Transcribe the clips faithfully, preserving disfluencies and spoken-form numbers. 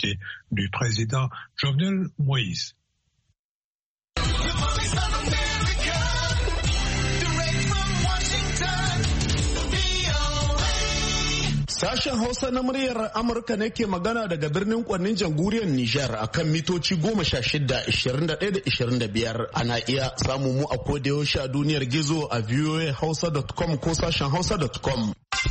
responsabilités du président Jovenel Moïse. Sashen Hausa na muryar Amurka ne ke magana daga birnin Kwannin jamhuriyar Nijar a kan mitoci goma sha shida, ishirin da ɗaya da ishirin da biyar. Ana iya samu mu a kodayaushe a duniyar gizo a v o a hausa dot com ko sashen hausa dot com.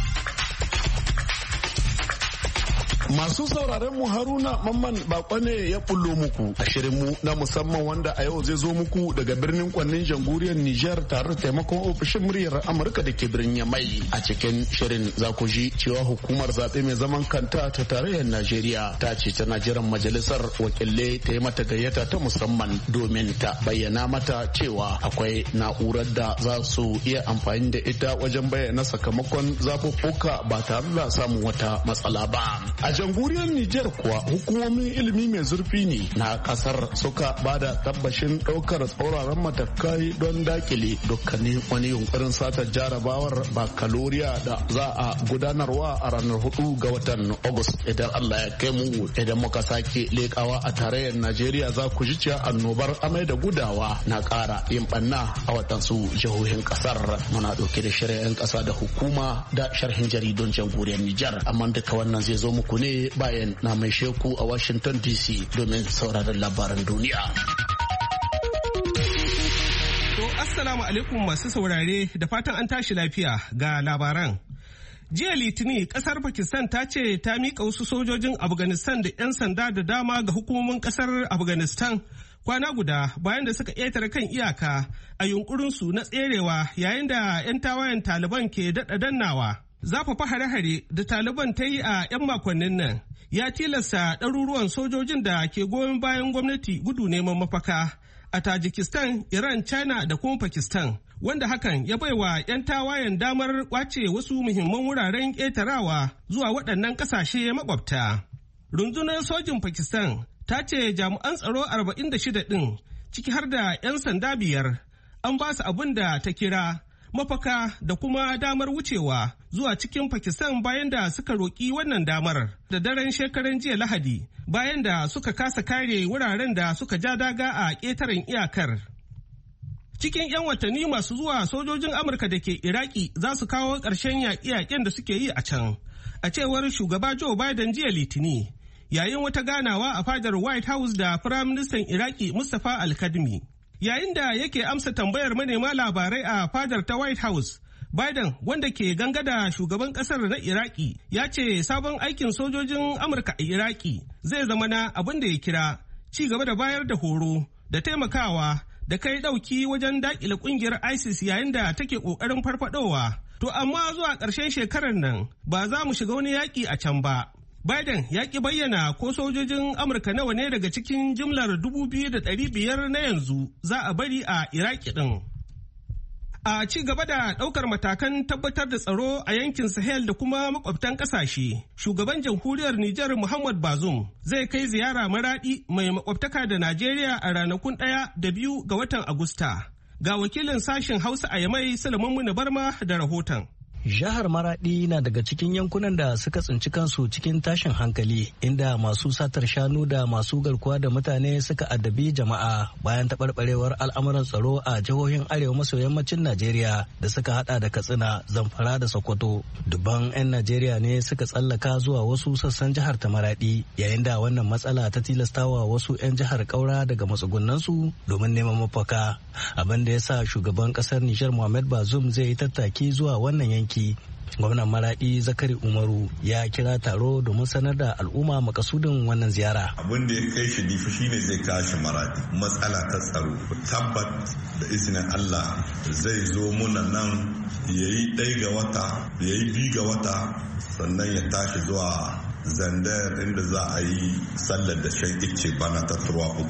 Masu sauraren mu Haruna Mamman Bako ne ya bullo muku a shirin mu na musamman wanda a yau zai zo muku daga birnin Kwannin jamhuriyar Nijar tare da taimakon ofishin muryar Amurka da ke birnin Yamai. A cikin shirin za ku ji cewa hukumar zaɓe mai zaman kanta ta tarayyar Najeriya ta ce tana jiran majalisar wakilai ta yi mata gayyata ta musamman domin ta bayyana mata cewa akwai na'urar da za su iya amfani da ita wajen bayyana sakamakon zaɓuɓɓuka ba tare da samun wata matsala ba. A jamhuriyar Nijar kuwa hukumomin ilimi mai zurfi ne na kasar suka bada tabbashin daukar tsauraran matakai don dakile dukkanin wani yunkurin satar jarabawar bakaloriya da za a gudanarwa a ranar hudu ga watan August idan Allah ya kai mu. Idan muka sake lekawa a tarayyar Najeriya za ku ji cewa annobar amai da gudawa na kara yin banna a watansu jihohin kasar. Muna dauke da shari'an kasa da hukuma da sharhin jaridun jamhuriyar Nijar, amma duka wannan zai zo muku ne bayan na mai sheku a Washington D C domin sauraron labaran duniya. To assalamu alaikum masu saurare da fatan an tashi lafiya ga labaran. Jiya Litinin kasar Pakistan ta ce ta miƙa wasu sojojin Afghanistan da 'yan sanda da dama ga hukumomin kasar Afghanistan kwana guda bayan da suka ƙetare kan iyaka a yunkurinsu na tserewa yayin da 'yan tawayen Taliban ke daɗa dannawa. Zafafa hare-hare da Taliban ta yi a 'yan makonnin nan ya tilasta ɗaruruwan sojojin da ke goyon bayan gwamnati gudu neman mafaka a Tajikistan, Iran, China da kuma Pakistan, wanda hakan ya baiwa 'yan tawayen damar kwace wasu muhimman wuraren ƙetarawa zuwa waɗannan ƙasashe makwabta. Rundunar sojin Pakistan ta ce jami'an tsaro arba'in da shida ɗin ciki har da 'yan sanda biyar an ba su abin da ta kira mafaka da kuma damar wucewa zuwa cikin Pakistan bayan da suka roƙi wannan damar da daren shekaran jiya Lahadi bayan da suka kasa kare wuraren da suka ja daga a ƙetaren iyakar. Cikin 'yan watanni masu zuwa sojojin Amurka da ke Iraki za su kawo ƙarshen yaƙe-yaƙen da suke yi a can, a cewar shugaba Joe Biden jiya Litini, yayin wata ganawa a fadar White House da Firaministan Iraki Mustapha Al-Kadmi. Yayin da yake amsa tambayar manema labarai a fadar ta White House, Biden, wanda ke gangada shugaban kasar na Iraki, ya ce sabon aikin sojojin Amurka a Iraki zai zama na abin da ya kira ci gaba da bayar da horo da taimakawa da kai dauki wajen dakile kungiyar ISIS yayin da take kokarin farfadowa. To amma zuwa ƙarshen shekarar nan ba za mu shiga wani yaƙi a can ba. Biden ya ki bayyana ko sojojin Amurka nawa ne daga cikin jimlar dubu biyu da ɗari biyar na yanzu za a bari a Iraki ɗin. A ci gaba da ɗaukar matakan tabbatar da tsaro a yankin Sahel da kuma makwabtan ƙasashe, shugaban jamhuriyar Nijar Muhammad Bazoum zai kai ziyara Maraɗi mai makwabtaka da Najeriya a ranakun ɗaya da biyu ga watan Agusta. Ga wakilin sashen Hausa a Yamai Sulaiman Muna Barma da rahoton. Jihar Maradi na daga cikin yankunan da suka tsinci kansu cikin tashin hankali inda masu satar shanu da masu garkuwa da mutane suka addabi jama'a bayan taɓarɓarewar al'amuran tsaro a jihohin arewa maso yammacin Najeriya da suka hada da Katsina, Zamfara da Sokoto. Dubban 'yan Najeriya ne suka tsallaka zuwa wasu sassan jihar ta Maradi yayin da wannan matsala ta tilastawa wasu 'yan jihar ƙaura daga matsugunansu domin neman mafaka. Abin da ya sa shugaban ƙasar Nijar Muhammad Bazoum zai yi tattaki zuwa wannan yanki. Gwamnan Maradi Zakari Umaru ya kira taro domin sanar da al'umma makasudin wannan ziyara. Abin da ya kai shi difi shine zai kashi Maradi matsala ta tsaro. Tabbat da izinin Allah zai zo muna nan yayi ɗaya ga wata yayi biyu ga wata sannan ya tashi zuwa Zandar inda za a yi sallar da shan ice bana ta Turwa.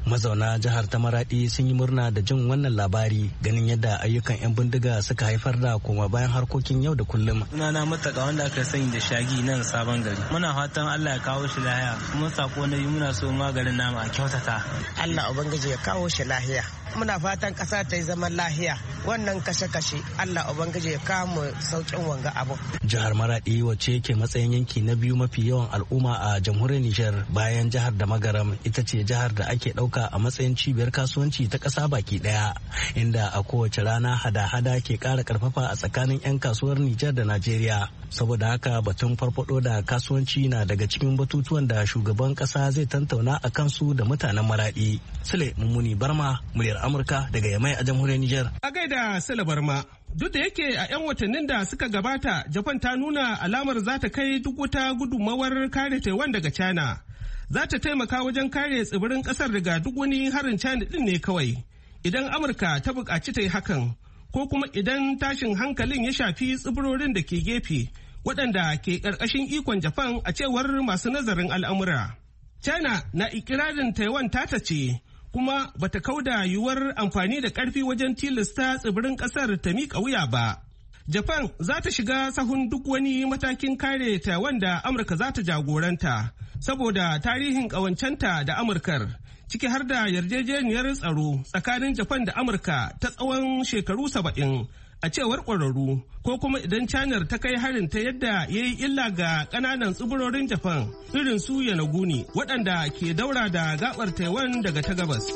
Mazauna jihar ta Maradi sun yi murna da jin wannan labari ganin yadda ayyukan 'yan bindiga suka haifar da koma bayan harkokin yau da kullum. Sunana Mataka wanda aka sani da Shagi nan Sabon Gari. Muna fatan Allah ya kawo shi lahiya kuma sako na yi muna so maganin nama a kyautata. Allah Ubangiji ya kawo shi lahiya. Muna fatan ƙasa ta yi zaman lahiya. Wannan kashe-kashe Allah Ubangiji ya kawo mu sauƙin wanga abu. Jihar Maradi wacce ke matsayin yanki na biyu mafi yawan al'umma a jamhuriyar Nijar bayan jihar da Magaram ita ce jihar da ake ɗauka a matsayin cibiyar kasuwanci ta ƙasa baki ɗaya inda a kowace rana hada-hada ke ƙara ƙarfafa a tsakanin 'yan kasuwar Nijar da Najeriya. Saboda haka batun farfado da kasuwanci na daga cikin batutuwan da shugaban ƙasa zai tantauna a kansu da mutanen Maradi. Sule Mummuni Barma, muryar Amurka daga Yamai a jamhuriyar Nijar. A gaida Sule Barma. Duk da yake a 'yan watannin da suka gabata, Japan ta nuna alamar za ta kai duk wata gudunmawar kare Taiwan daga China. Za ta taimaka wajen kare tsibirin kasar daga duk wani harin China din ne kawai. Idan Amurka ta buƙaci ta yi hakan, ko kuma idan tashin hankalin ya shafi tsibirorin da ke gefe, waɗanda ke ƙarƙashin ikon Japan a cewar masu nazarin al'amura. China na ikirarin Taiwan tata ce, kuma bata kauda yiwuwar amfani da ƙarfi wajen tilasta tsibirin ƙasar ta miƙa wuya ba. Japan za ta shiga sahun duk wani matakin kare Taiwan da Amurka za ta jagoranta, saboda tarihin ƙawancenta da Amurkar, ciki har da yarjejeniyar tsaro tsakanin Japan da Amurka ta tsawon shekaru saba'in. A cewar ƙwararru, ko kuma idan China ta kai harin ta yadda ya yi illa ga ƙananan tsibirorin Japan irin su Yanaguni waɗanda ke daura da gabar Taiwan daga ta gabas.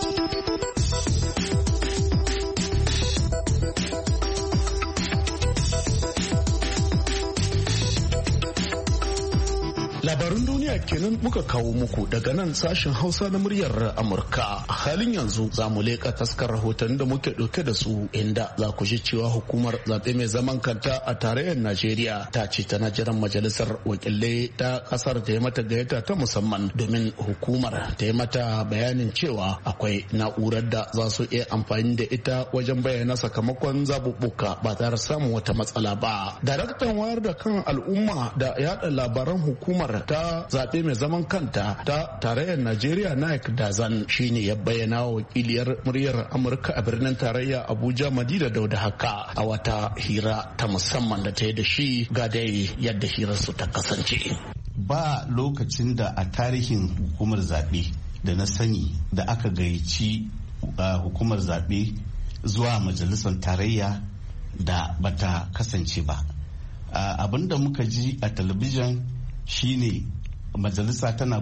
Labarun duniya kenan muka kawo muku daga nan sashen Hausa na muryar Amurka. A halin yanzu za mu leƙa taskar rahoton da muke ɗauke da su inda za ku ji cewa hukumar zaɓe mai zaman kanta a tarayyar Najeriya ta ce tana jiran majalisar wakilai ta ƙasar ta yi mata gayyata ta musamman domin hukumar ta yi mata bayanin cewa akwai na'urar da za su iya amfani da ita wajen bayyana sakamakon zaɓuɓɓuka ba tare samun wata matsala ba. Daraktan wayar da kan al'umma da yaɗa labaran hukumar ta zaɓe mai zaman kanta ta tarayyar Najeriya Naik Dazan shine ya bayyana wa wakiliyar muryar Amurka a birnin tarayya Abuja Madina Dauda haka a wata hira ta musamman da ta yi da shi ga dai yadda hirarsu ta kasance. Ba lokacin da a tarihin hukumar zaɓe da na sani da aka gayyaci hukumar zaɓe zuwa majalisar tarayya da bata kasance ba. Abinda muka ji a talabijin shine majalisa tana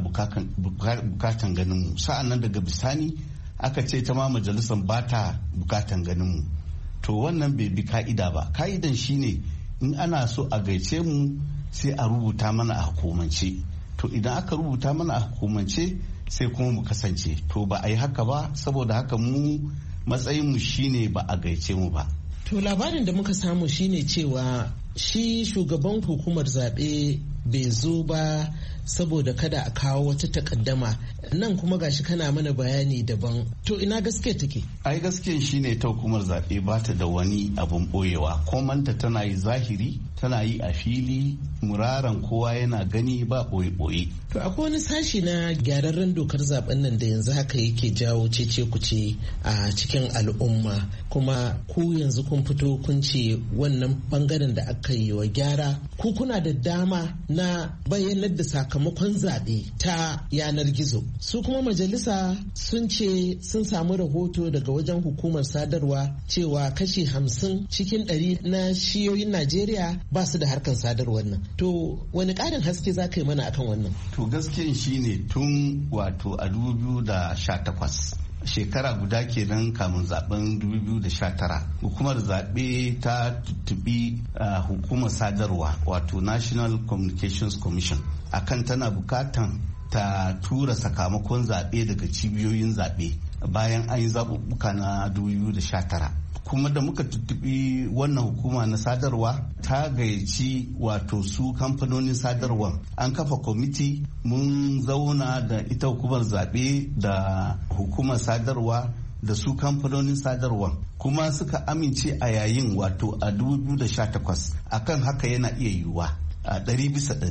bukatan ganin mu, sa'an nan daga bisani aka ce ta ma majalisar ba ta bukatan ganin mu. To wannan bai bi ka'ida ba. Ka'idan shine in ana so a gaice mu sai a rubuta mana a hukumance. To idan aka rubuta mana a hukumance sai kuma mu kasance. To ba a yi haka ba, saboda haka mu matsayin mu shine ba a gaice mu ba. To labarin da muka samu shine cewa shi shugaban hukumar zaɓe bai zo ba saboda kada a kawo wata takaddama, nan kuma gashi kana mana bayani daban. To ina gaskiya take? Ai gaskiyan shine ta hukumar zaɓe ba ta da wani abun ɓoyewa. Komanta tana yi zahiri, tana yi a fili, muraran kowa yana gani ba ɓoye-ɓoye. To akwai wani sashi na gyararren dokar zaben nan da yanzu haka yake jawo cece kuce a cikin al'umma, kuma ku yanzu kun fito kun ce wannan bangaren da aka yi wa gyara, ku kuna da dama na bayyanar da sakamakon zaɓe ta yanar gizo. Su kuma majalisa sun ce sun samu rahoto daga wajen hukumar sadarwa cewa kashi hamsin cikin ɗari na shiyoyin Najeriya ba su da harkar sadarwar nan. To wani ƙarin haske za ka yi mana akan wannan? To gaskiyan shine tun wato a dubu biyu da sha takwas. Shekara guda kenan kamun zaben dubu biyu da sha tara, hukumar zaɓe ta tuttubi uh, hukumar sadarwa wato National Communications Commission akan tana bukatan ta tura sakamakon zaɓe daga cibiyoyin zaɓe bayan an yi zaɓuɓɓuka na dubu biyu da sha tara. Kuma da muka tuttubi wannan hukuma na sadarwa ta gayyaci wato su kamfanonin sadarwa, an kafa kwamiti, mun zauna da ita hukumar zaɓe da hukumar sadarwa da su kamfanonin sadarwa, kuma suka amince a yayin wato a dubu biyu da sha takwas akan haka yana iya yiwuwa a ɗari bisa ɗari.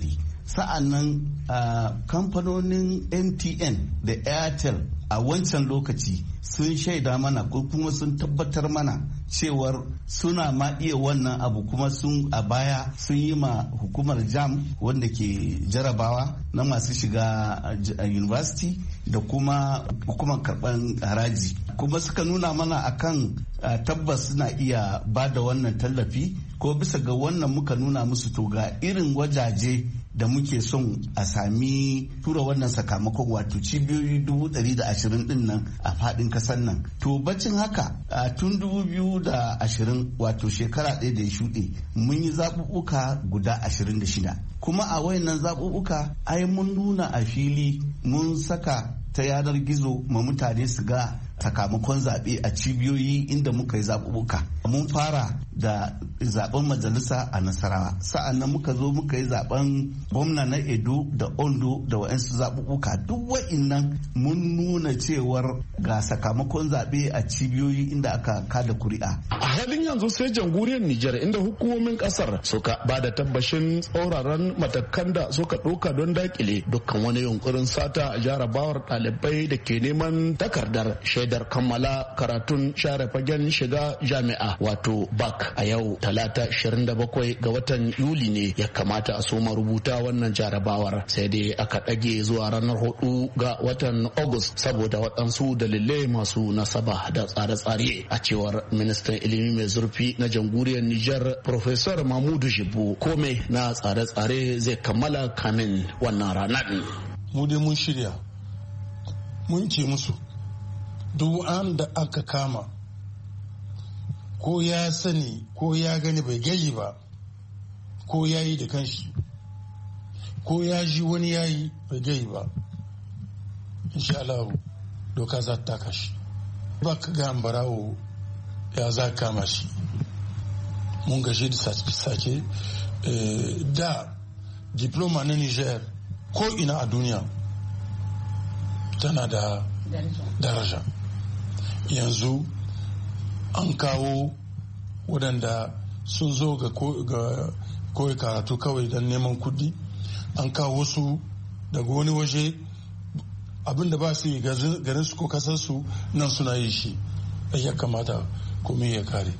sa'annan kamfanonin M T N da Airtel a wancan lokaci sun shaida mana ko kuma sun tabbatar mana cewar suna ma iya wannan abu, kuma sun a baya sun yi ma hukumar jam wanda ke jarabawa na masu shiga university da kuma hukumar karban haraji, kuma suka nuna mana akan tabbas suna iya ba da wannan tallafi, ko bisa ga wannan muka nuna musu to ga irin wajaje da muke son a sami tura wannan sakamakon, wato cibiyoyi dubu ɗari da ashirin din nan a faɗin ƙasar nan. To bacin haka a tun dubu biyu da ashirin wato shekara ɗaya da ya shuɗe mun yi zaɓuɓɓuka guda ashirin da shida, kuma a wayannan zaɓuɓɓuka ai mun nuna a fili mun saka ta yanar gizo ma mutane su ga sakamakon zaɓe a cibiyoyi inda muka yi zaɓuɓɓuka. Mun fara da zaɓen majalisa a Nasarawa, sa'an nan muka zo muka yi zaɓen gwamna na Edo da Ondo da wa'ansu zaɓuɓɓuka. Duk wa'innan mun nuna cewar ga sakamakon zaɓe a cibiyoyi inda aka kada kuri'a. A halin yanzu sai jamhuriyar Nijar, inda hukumomin ƙasar suka ba da tabbashin tsauraran matakan da suka ɗauka don dakile dukkan wani yunkurin sata a jarabawar ɗalibai da ke neman takardar shaidar kammala karatun share fagen shiga jami'a wato bak. A yau talata ashirin da bakwai ga watan Yuli ne ya kamata a soma rubuta wannan jarabawar, sai dai aka ɗage zuwa ranar hudu ga watan Agus saboda waɗansu dalilai masu nasaba da tsare-tsare. A cewar ministan ilimi mai zurfi na jamhuriyar Nijar Professor Mahmudu Jibo, komai na tsare-tsare zai kammala kamin wannan ranar. Mu dai mun shirya, mun ce musu duk an da aka kama ko ya sani ko ya gani bai gayi ba, ko ya yi da kanshi, ko ya ji wani ya yi bai gayi ba, insha Allah doka za ta taka shi. Ba ka ga barawo ya za kama shi. Mun gashi da sace da diploma na Niger ko ina a duniya tana da daraja. Yanzu an kawo waɗanda sun zo ga koyi karatu kawai don neman kuɗi, an kawo wasu daga wani waje abinda ba su yi garin su ko kasarsu nan suna yi shi. Ya kamata kuma ya kare.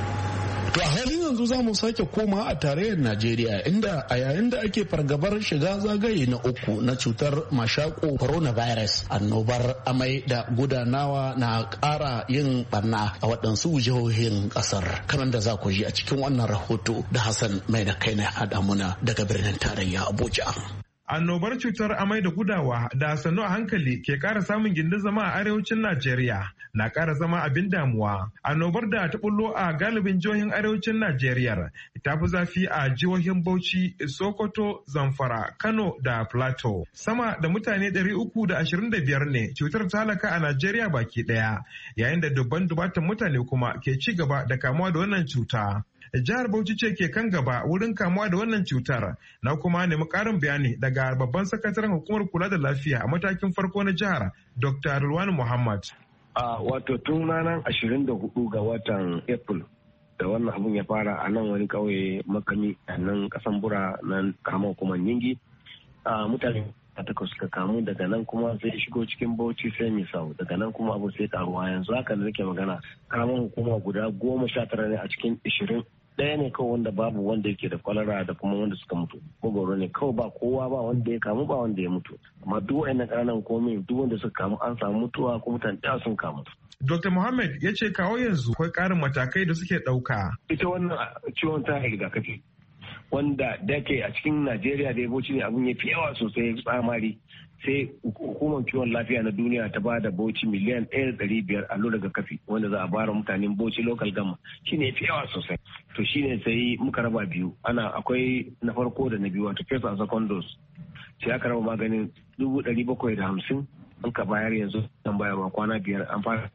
To a halin yanzu za mu sake koma a tarayyar Najeriya, inda a yayin da ake fargabar shiga zagaye na uku na cutar mashako coronavirus, annobar amai da gudanawa na ƙara yin barna a waɗansu jihohin ƙasar. Kamar da za ku ji a cikin wannan rahoto da Hassan mai da kai na haɗa muna daga birnin tarayya Abuja. Annobar cutar amai da gudawa da sannu a hankali ke ƙara samun gindin zama a arewacin Najeriya na ƙara zama abin damuwa. Annobar da ta bullo a galibin jihohin arewacin Najeriya ta fi zafi a jihohin Bauchi, Sokoto, Zamfara, Kano da Plateau. Sama da mutane ɗari uku da ashirin da biyar ne cutar ta halaka a Najeriya baki ɗaya, yayin da dubban dubatan mutane kuma ke ci gaba da kamuwa da wannan cuta. Jihar Bauchi ce ke kan gaba wurin kamuwa da wannan cutar, na kuma nemi ƙarin bayani daga babban sakataren hukumar kula da lafiya a matakin farko na jihar, Doctor Rilwan Muhammad. A wato tun ranar ashirin da hudu ga watan April da wannan abun ya fara a nan wani kauye Makami a nan kasan Bura nan karamar hukumar Ningi. Mutane takwas suka kamu, daga nan kuma sai shigo cikin Bauchi sai Misau, daga nan kuma abu sai karuwa. Yanzu haka da nake magana karamar hukuma guda goma sha tara ne a cikin ishirin. Ɗaya ne kawai wanda babu wanda yake da kwalara da kuma wanda suka mutu. Magoro ne kawai, ba kowa ba wanda ya kamu ba wanda ya mutu. Amma duk wa'annan ƙananan komai duk wanda suka kamu an samu mutuwa ko mutane ɗaya sun kamu. Doctor Muhammad ya ce kawo yanzu akwai ƙarin matakai da suke ɗauka. Ita wannan ciwon ta rigakafi wanda da ke a cikin Najeriya da ya Bauchi ne abin ya fi yawa sosai tsamari. Sai hukumar kiwon lafiya na duniya ta ba da Bauchi miliyan ɗaya da ɗari biyar allurar rigakafi wanda za a bara mutanen Bauchi local gama shi ne fi yawa sosai. To shi ne sai muka raba biyu, ana akwai na farko da na biyu wato first and second dose. Sai aka raba maganin dubu ɗari bakwai da hamsin an ka bayar yanzu an bayarwa kwana biyar an fara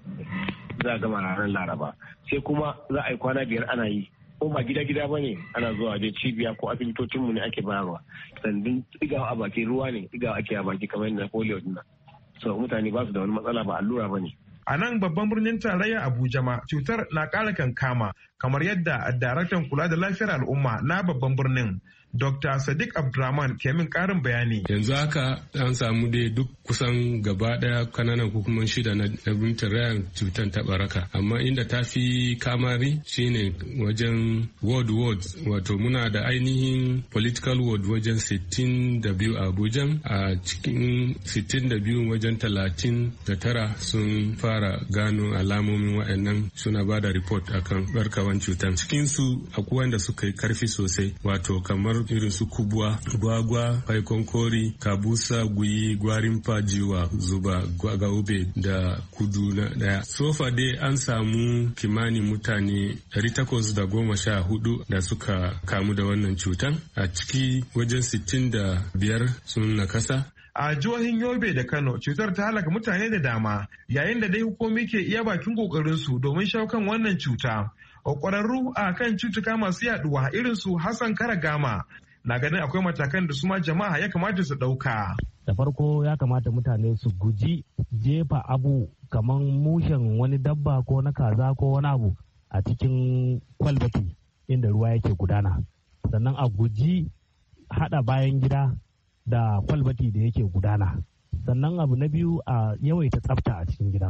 za a gama ranar Laraba. Sai kuma za a yi kwana biyar ana yi. Ko ba gida-gida ba ne ana zuwa da cibiya ko asibitocinmu ne ake bayarwa. Sannan ɗigawa a baki ruwa ne, ɗigawa ake a baki kamar yadda polio din nan. So mutane ba su da wani matsala, ba allura ba ne. A nan babban birnin tarayya Abuja ma cutar na ƙara kankama kamar yadda daraktan kula da lafiyar al'umma na babban birnin Doctor Sadiq Abdurrahman ke min karin bayani. Yanzu haka an samu dai duk kusan gaba daya kananan hukumar shida na bintin rayan cutar ta baraka. Amma inda ta fi kamari shine wajen ward ward, wato muna da ainihin political ward wajen sittin da biyu a Abuja, a cikin sittin da biyu wajen talatin da tara sun fara gano alamomin wa'annan suna ba da report akan barkawan cutar. Cikinsu akwai wanda suka yi karfi sosai, wato kamar irin su kubwa, gwagwa, faikon kori, kabusa, guyi, gwarin fajiwa, zuba, gaube da kudu na daya. Sofa dai an samu kimanin mutane ɗari takwas da goma sha hudu da suka kamu da wannan cutan, a ciki wajen sittin da biyar sun nakasa. A jihohin Yobe da Kano cutar ta halaka mutane da dama, yayin da dai hukumi ke iya bakin kokarinsu domin shawo kan wannan cuta. Ƙwararru a kan cutuka masu yaduwa irin su Hassan Karagama na ganin akwai matakan da su ma jama'a ya kamata su ɗauka. Da farko ya kamata mutane su guji jefa abu kamar mushen wani dabba ko na kaza ko wani abu a cikin kwalbati inda ruwa yake gudana. Sannan a guji haɗa bayan gida da kwalbati da yake gudana. Sannan abu na biyu a yawaita tsafta a cikin gida.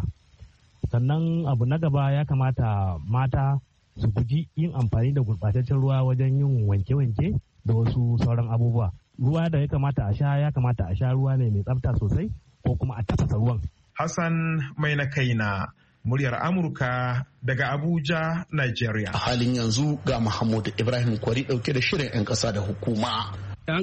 Sannan abu na gaba ya kamata mata su guji yin amfani da gurɓataccen ruwa wajen yin wanke-wanke da wasu sauran abubuwa. Ruwa da ya kamata a sha ya kamata a sha ruwa ne mai tsafta sosai ko kuma a tafasa ruwan. Hassan mai na kaina, muryar Amurka daga Abuja, Nigeria. A halin yanzu ga Muhammadu Ibrahim Kwari ɗauke da shirin 'yan ƙasa da hukuma. 'Yan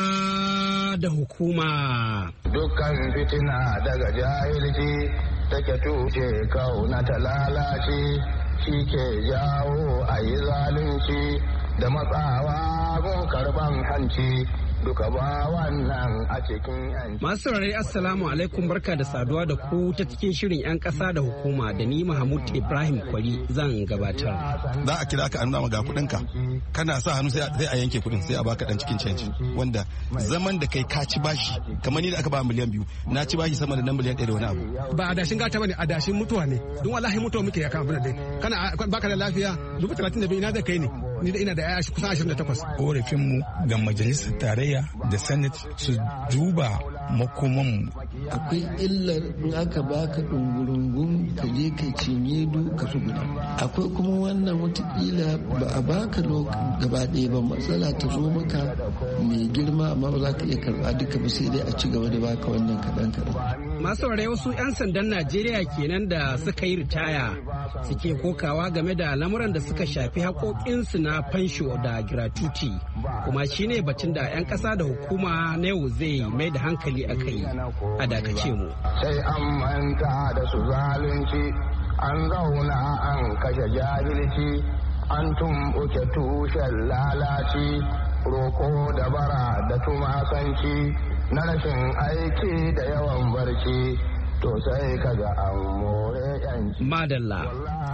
ƙasa da hukuma. Dukkan fitina daga jahilci take tuce kauna ta lalace. Shi ke jawo a yi zalunci da matsawa gun karban hanci duka ba wannan a cikin yanci. Masu saurari assalamu alaikum, barka da saduwa da ku ta cikin shirin 'yan ƙasa da hukuma da ni Mahmud Ibrahim Kwari zan gabatar. Za a kira ka a nuna ga kuɗinka, kana sa hannu sai a yanke kuɗin sai a baka dan cikin canji, wanda zaman da kai ka ci bashi kamar ni da aka ba miliyan biyu na ci bashi sama da nan miliyan ɗaya da wani abu. Ba adashin gata bane, adashin mutuwa ne, don wallahi mutuwa muke ya kan abin da dai kana baka da lafiya dubu talatin da biyu ina da kai ne. Ni da ina da yaya kusan ashirin da takwas. Korafinmu ga majalisar tarayya da senate su duba makomanmu. Akwai illar in aka baka ɗungurungun ka je ka cinye du ka guda. Akwai kuma wannan watakila ba a baka gaba ɗaya ba, matsala ta zo maka mai girma amma ba za ka iya karɓa duka ba, sai dai a ci gaba da baka wannan kaɗan kaɗan. Masu ware wasu 'yan sandan Najeriya kenan da suka yi ritaya suke kokawa game da lamuran da suka shafi haƙoƙinsu na fansho da gratuity, kuma shine batun da 'yan ƙasa da hukuma na yau zai mai da hankali a kai. A dakace mu. Sai an manta da su zalunci, an zauna an kashe jahilci, an tumɓuke tushen lalaci, roko da bara da tumasanci, na rashin aiki da yawan barci, to sai kaga an more yanci. Madalla.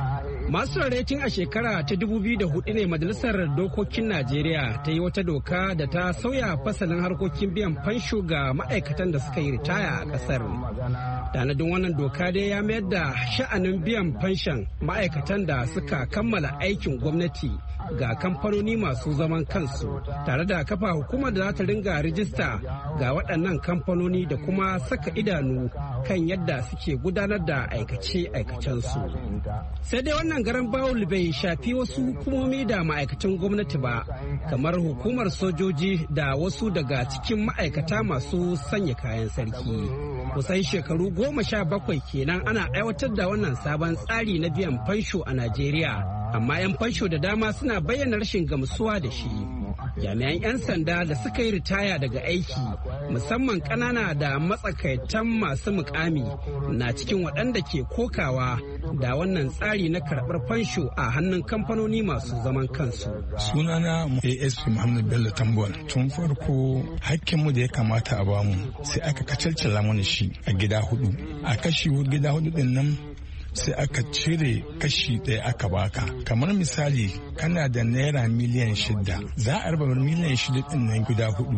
Masu tun a shekara ta dubu biyu da hudu ne Majalisar Dokokin Najeriya ta yi wata doka da ta sauya fasalin harkokin biyan fansho ga ma'aikatan da suka yi ritaya a ƙasar. Tanadin wannan doka dai ya mayar da sha'anin biyan fanshon ma'aikatan da suka kammala aikin gwamnati ga kamfanoni masu zaman kansu, tare da kafa hukumar da za ta ringa rijista ga waɗannan kamfanoni da kuma saka idanu kan yadda suke gudanar da aikace-aikacensu. Sai dai wannan garan bawul bai shafi wasu hukumomi da ma'aikatan gwamnati ba, kamar hukumar sojoji da wasu daga cikin ma'aikata masu sanya kayan sarki. Kusan shekaru goma sha bakwai kenan ana aiwatar da wannan sabon tsari na biyan fansho a Najeriya. Amma 'yan fansho da dama suna bayyana rashin gamsuwa da shi. Jami'an 'yan sanda da suka yi ritaya daga aiki, musamman ƙanana da matsakaitan masu mukami, na cikin waɗanda ke kokawa da wannan tsari na karɓar fansho a hannun kamfanoni masu zaman kansu. Sunana A S P Muhammad Bello Tambuwal. Tun farko hakkinmu da ya kamata a bamu sai aka kacalcala mana shi a gida hudu. A kashi gida hudu din nan sai aka cire kashi ɗaya aka baka. Kamar misali kana da naira miliyan shida, za a raba miliyan shida ɗin nan guda hudu,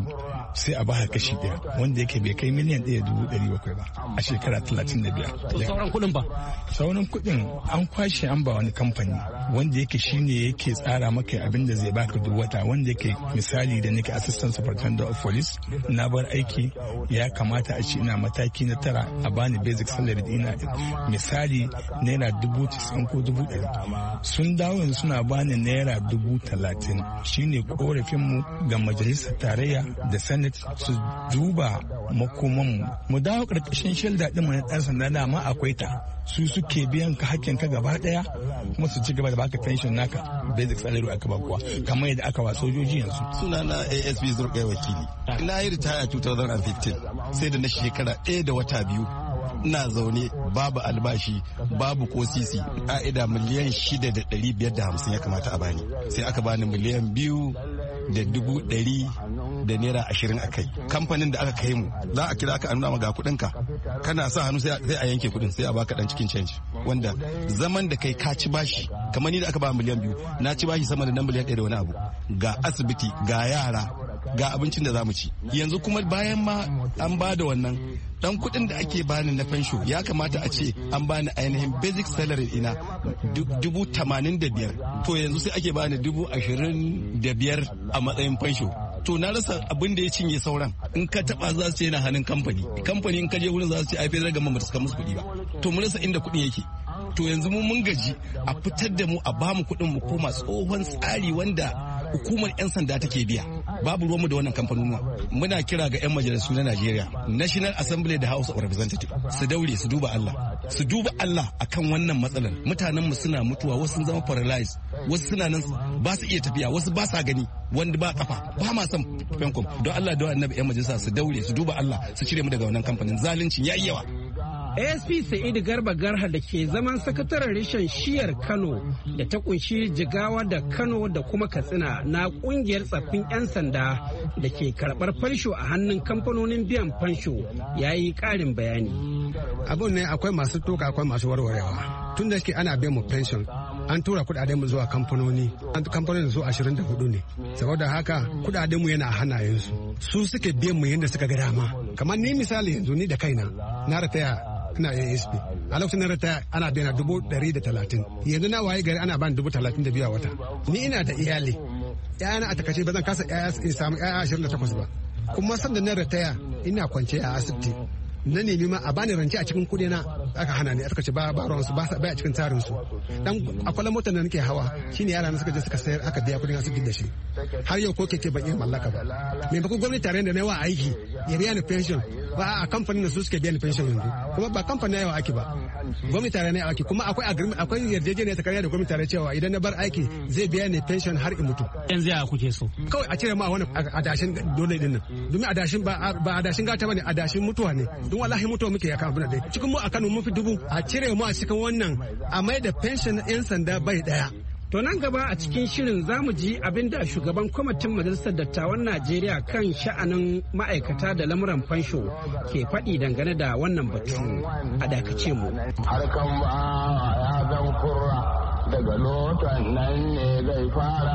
sai a baka kashi ɗaya wanda yake bai kai miliyan ɗaya dubu ɗari bakwai ba a shekara talatin da biyar. Sauran kuɗin ba? Sauran kuɗin an kwashe an ba wani kamfani wanda yake shine yake tsara maka abin da zai baka duk wata, wanda yake misali da nake assistant superintendent of police na bar aiki ya kamata a ce ina mataki na tara a bani basic salary dina misali naira dubu tisa'in ko dubu ɗari, sun dawo yanzu suna bani naira dubu talatin. Shine korafin mu ga majalisar tarayya da senate su duba makoman mu mu dawo karkashin shelda din mu na ɗan sanda dama akwai ta, su suke biyan ka hakkin ka gaba daya kuma su ci gaba da baka pension naka basic salary aka ba kuwa kamar yadda aka wa sojoji yanzu. Sunana A S P Zurkai wakili. Na yi ritaya two thousand fifteen sai da na shekara ɗaya da wata biyu ina zaune babu albashi babu ko sisi, ka'ida miliyan shida da ɗari biyar da hamsin ya kamata a bani, sai aka bani miliyan biyu da dubu ɗari da naira ashirin a kai. Kamfanin da aka kai mu za a kira ka a nuna ga kuɗin ka, kana sa hannu sai a yanke kuɗin sai a baka dan cikin canji, wanda zaman da kai ka ci bashi kamar ni da aka ba miliyan biyu na ci bashi sama da nan miliyan ɗaya da wani abu, ga asibiti ga yara ga abincin da za mu ci. Yanzu kuma bayan ma an ba da wannan dan kuɗin da ake bani na fensho ya kamata a ce an bani ainihin basic salary ina dubu tamanin da biyar, to yanzu sai ake bani dubu ashirin da biyar a matsayin fensho. To na rasa abin da ya cinye sauran. In ka taba za su ce yana hannun kamfani, kamfani in ka je wurin za su ce ai federal government ba su musu kuɗi ba, to mu rasa inda kuɗin yake. To yanzu mu mun gaji a fitar da mu a bamu kuɗin mu koma tsohon tsari wanda hukumar 'yan sanda take biya, babu ruwanmu da wannan kamfanonuwa. Muna kira ga 'yan majalisu na Najeriya, National Assembly da House of Representatives su daure su duba Allah su duba Allah akan wannan matsalar. Mutanen mu suna mutuwa, wasu sun zama paralyzed, wasu suna nan ba su iya tafiya, wasu ba sa gani, wanda ba kafa. Ba ma son fenkom, don Allah da annabi 'yan majalisa su daure su duba Allah su cire mu daga wannan kamfanin, zaluncin yayi yawa. A S P Sa'idu Garba Garha da ke zaman sakataren reshen shiyar Kano da ta kunshi Jigawa da Kano da kuma Katsina na kungiyar tsaffin 'yan sanda da ke karɓar fansho a hannun kamfanonin biyan fansho ya yi ƙarin bayani. Abun ne akwai masu toka akwai masu warwarewa. Tun da ke ana biyan mu pension an tura kudaden mu zuwa kamfanoni, kamfanonin su ashirin da hudu ne, saboda haka kudaden mu yana hannayensu, su suke biyan mu yadda suka ga dama. Kamar ni misali yanzu ni da kaina na rataya ina A S P a lokacin na rataya ana biyan dubu ɗari da talatin, yanzu na waye gari ana bani dubu talatin da biyu a wata. Ni ina da iyali, ƴaƴana a takace ba zan kasa ƴaƴa in samu ƴaƴa ashirin da takwas ba, kuma sanda na rataya ina kwance a asibiti na nemi ma a bani rance a cikin kuɗi na aka hana ni, aka ce ba ba ruwansu ba a cikin tsarin su. Dan akwai motar da nake hawa shine yara na suka je suka sayar aka biya kuɗin asibiti da shi, har yau ko keke ban iya mallaka ba. Me ba ku gwamnati tare da na yawa aiki ya biya ni pension ba a kamfanin da su suke biya ni pension yanzu, kuma ba kamfanin yawa aiki ba, gwamnati tare ne aiki, kuma akwai agreement akwai yarjejeniya ta karya da gwamnati tare cewa idan na bar aiki zai biya ni pension har in mutu. Yanzu ya kuke so kawai a cire ma wani adashin dole din nan, domin adashin ba ba adashin gata bane, adashin mutuwa ne, don wallahi mutuwa muke ya kan abin da dai cikin mu a Kano mun fi dubu, a cire mu a cikin wannan a mai da pension yan sanda bai daya. To nan gaba a cikin shirin za mu ji abin da shugaban kwamitin majalisar dattawan Najeriya kan sha'anin ma'aikata da lamuran fansho ke faɗi dangane da wannan batu. A dakace mu. Harkan ba ya zan kurra daga lotan nan ne zai fara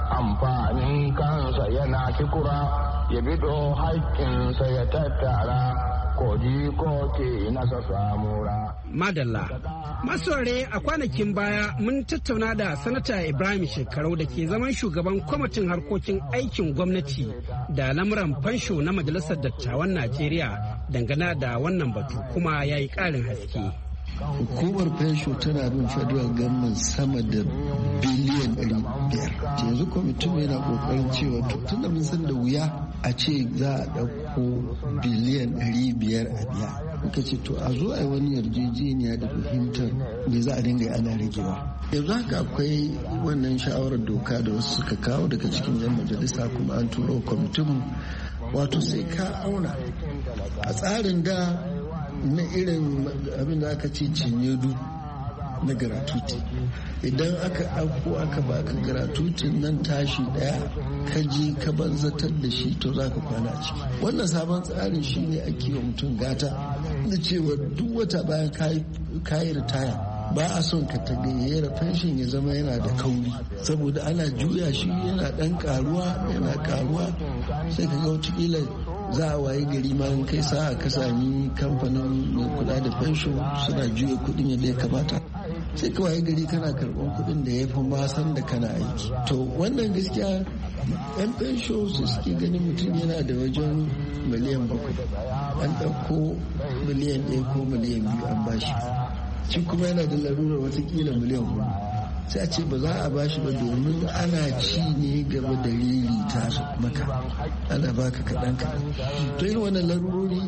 amfanin kansa yana kikura ya bido haƙƙinsa ya tattara. Madalla. Masaure a kwanakin baya mun tattauna da Sanata Ibrahim Shekarau da ke zaman shugaban kwamitin harkokin aikin gwamnati da lamuran fansho na Majalisar Dattawan Najeriya dangane da wannan batu, kuma ya yi ƙarin haske. Hukumar fensho tana bin federal government sama da biliyan ɗari biyar. Yanzu kwamitin yana kokarin cewa tun da mun san da wuya a ce za a ɗauko biliyan ɗari biyar a biya. Muka ce to a zo a yi wani yarjejeniya da fahimtar me za a dinga ana ragewa. Yanzu haka akwai wannan shawarar doka da wasu suka kawo daga cikin yan majalisa kuma an turo kwamitin, wato sai ka auna a tsarin da na irin abin da aka ce cinyedu na gratuity. Idan aka ɗauko aka baka gratuitin nan tashi ɗaya ka je ka banzatar da shi to za ka kwana ciki. Wannan sabon tsarin shi ne ake wa mutum gata da cewa duk wata bayan kayi ritaya ba a son ka tagayyara fenshin ya zama yana da kauri, saboda ana juya shi yana dan karuwa yana karuwa sai ka ga watakila za a waye gari ma in kai sa'a ka sami kamfanin mai kula da fensho suna juya kuɗin yadda ya kamata, sai ka waye gari kana karɓar kuɗin da ya fi ma san da kana aiki. To wannan gaskiya yan fensho su suke ganin mutum yana da wajen miliyan bakwai an ɗauko miliyan ɗaya ko miliyan biyu an bashi, shi kuma yana da larurar watakila miliyan hudu, sai a ce ba za a bashi ba domin ana ci ne gaba da riri ta maka, ana baka kaɗan kaɗan. To yin wannan larurori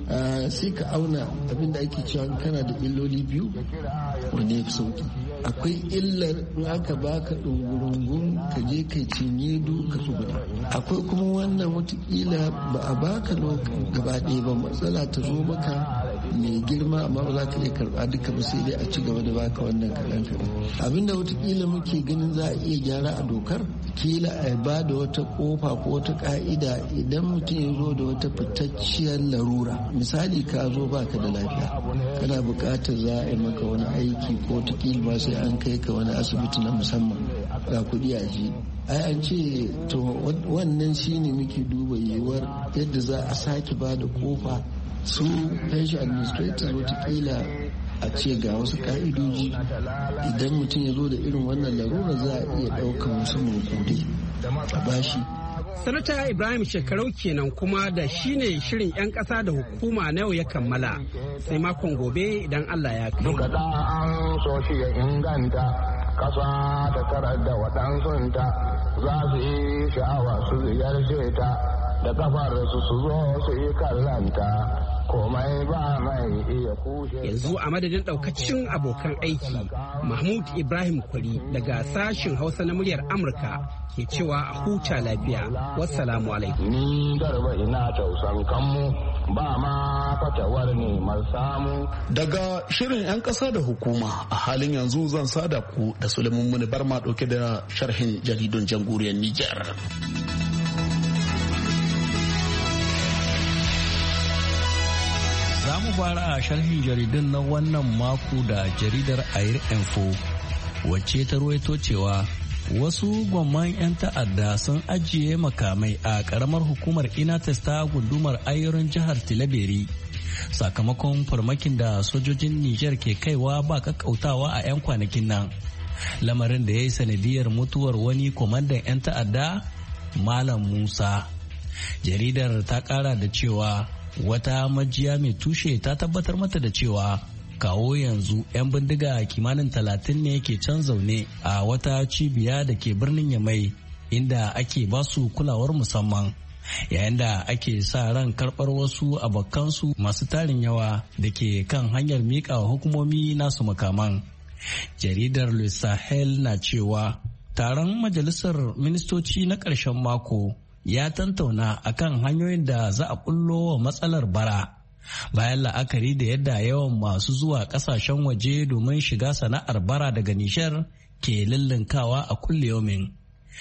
sai ka auna abin da ake cewa kana da illoli biyu wanda ya fi sauki. Akwai illar in aka baka ɗungurungun ka je kai cinye du ka tsuguna. Akwai kuma wannan watakila ba a baka gaba ɗaya ba, matsala ta zo maka mai girma amma ba za ka iya karɓa duka ba, sai dai a ci gaba da baka wannan kaɗan kaɗan. Abinda watakila muke ganin za a iya gyara a dokar, kila a ba da wata kofa ko wata ka'ida idan mutum ya zo da wata fitacciyar larura, misali ka zo baka da lafiya kana buƙatar za a yi maka wani aiki ko watakila ba sai an kai ka wani asibiti na musamman ga kuɗi a ji, ai an ce to wannan shine muke duba yiwuwar yadda za a sake ba da kofa su pension administrators watakila a ce ga wasu ka'idoji idan mutum ya zo da irin wannan larura za a iya ɗaukar wasu murkudai a bashi. Sanata Ibrahim Shekarau kenan, kuma da shine shirin 'yan ƙasa da hukuma na yau ya kammala, sai makon gobe idan Allah ya kai. Duka da an so shi ya inganta ƙasa ta tarar da waɗansunta za su yi sha'awa su ziyarce ta da kafar su su zo su yi kallanta. Komai ba mai iya kushe. Yanzu a madadin daukacin abokan aiki, Mahmud Ibrahim Kwari daga sashin Hausa na muryar Amurka ke cewa a huta lafiya. Wassalamu alaikum. Ni garba ina tausan kanmu ba ma fatawar neman samu. Daga shirin 'yan ƙasa da hukuma a halin yanzu zan sada ku da Suleiman Muni Barma ɗauke da sharhin jaridun jamhuriyar Nijar. Za mu fara a sharhin jaridun na wannan mako da jaridar Air Info, wacce ta ruwaito cewa wasu gwamman 'yan ta'adda sun ajiye makamai a karamar hukumar Inates ta gundumar ayyurin jihar Tilaberi sakamakon farmakin da sojojin Nijar ke kaiwa ba kakkautawa a 'yan kwanakin nan, lamarin da ya yi sanadiyar mutuwar wani kwamandan 'yan ta'adda Malam Musa. Jaridar ta kara da cewa wata majiya mai tushe ta tabbatar mata da cewa kawo yanzu 'yan bindiga kimanin talatin ne ke can zaune a wata cibiya da ke birnin Yamai, inda ake basu kulawar musamman, yayin da ake sa ran karɓar wasu abokansu masu tarin yawa da ke kan hanyar miƙa hukumomi nasu makaman. Jaridar Le Sahel na cewa taron majalisar ministoci na ƙarshen mako ya tantauna akan hanyoyin da za a kullo wa matsalar bara, bayan la'akari da yadda yawan masu zuwa kasashen waje domin shiga sana'ar bara daga Nishar ke lullunkawa a kulliyomin.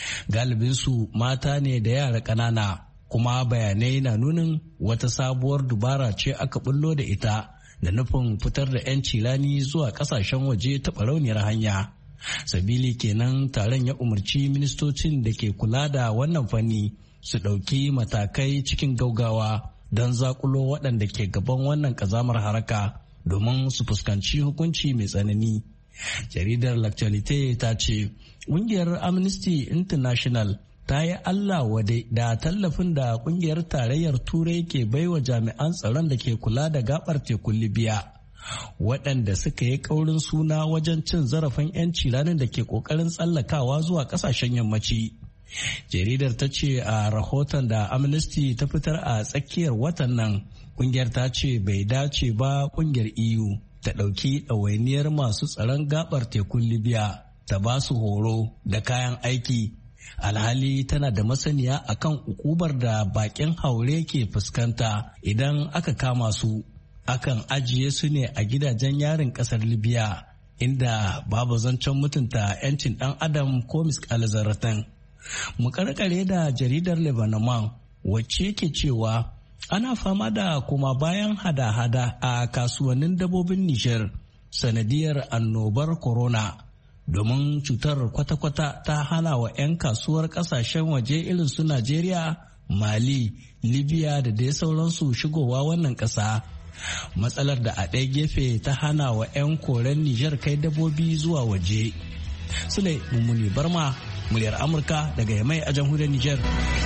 Galibinsu mata ne da yara ƙanana, kuma bayanai na nunin wata sabuwar dubara ce aka bullo da ita da nufin fitar da 'yan cilani zuwa kasashen waje ta barauniyar hanya. Sabili kenan taron ya umarci ministocin da ke kula da wannan fanni su ɗauki matakai cikin gaugawa don zakulo waɗanda ke gaban wannan ƙazamar haraka domin su fuskanci hukunci mai tsanani. Jaridar L'Actualité ta ce ƙungiyar Amnesty International ta yi Allah wade da tallafin da ƙungiyar tarayyar Turai ke baiwa jami'an tsaron da ke kula da gabar tekun Libya, waɗanda suka yi ƙaurin suna wajen cin zarafin 'yanci ranar da ke ƙoƙarin tsallakawa zuwa ƙasashen yammaci. Jaridar ta ce a rahoton da Amnesty ta fitar a tsakiyar watan nan, kungiyar ta ce bai dace ba kungiyar E U ta ɗauki ɗawainiyar masu tsaron gabar tekun Libya ta ba su horo da kayan aiki, alhali tana da masaniya akan ukubar da bakin haure ke fuskanta idan aka kama su. Akan ajiye su ne a gidajen yarin ƙasar Libya, inda babu zancen mutunta 'yancin ɗan adam ko misƙalazaratan. Mu karkare da jaridar Lebanon, wacce ke cewa ana fama da kuma bayan hada-hada a kasuwannin dabbobin Nijar sanadiyar annobar corona, domin cutar kwata-kwata ta hana wa 'yan kasuwar kasashen waje irin su Najeriya Mali, Libya da dai sauransu shigowa wannan ƙasa. Matsalar da a ɗaya gefe ta hana wa 'yan koren Nijar kai dabbobi zuwa waje. Sule Mummuni Barma, muryar Amurka daga Yamai a jamhuriyar Nijar.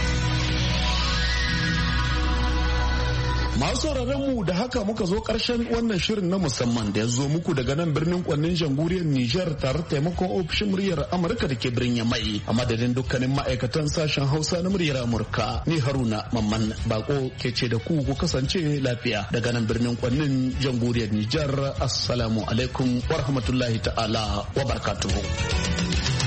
Masu mu da haka muka zo karshen wannan shirin na musamman da ya zo muku daga nan birnin kwannin jamhuriyar Nijar tare taimakon ofishin muryar Amurka da ke birnin Yamai a madadin dukkanin ma'aikatan sashen Hausa na muryar Amurka. Ni Haruna Mamman Bako ke ce da ku ku kasance lafiya daga nan birnin kwannin jamhuriyar Nijar. Assalamu alaikum wa rahmatullahi ta'ala wa barakatuhu.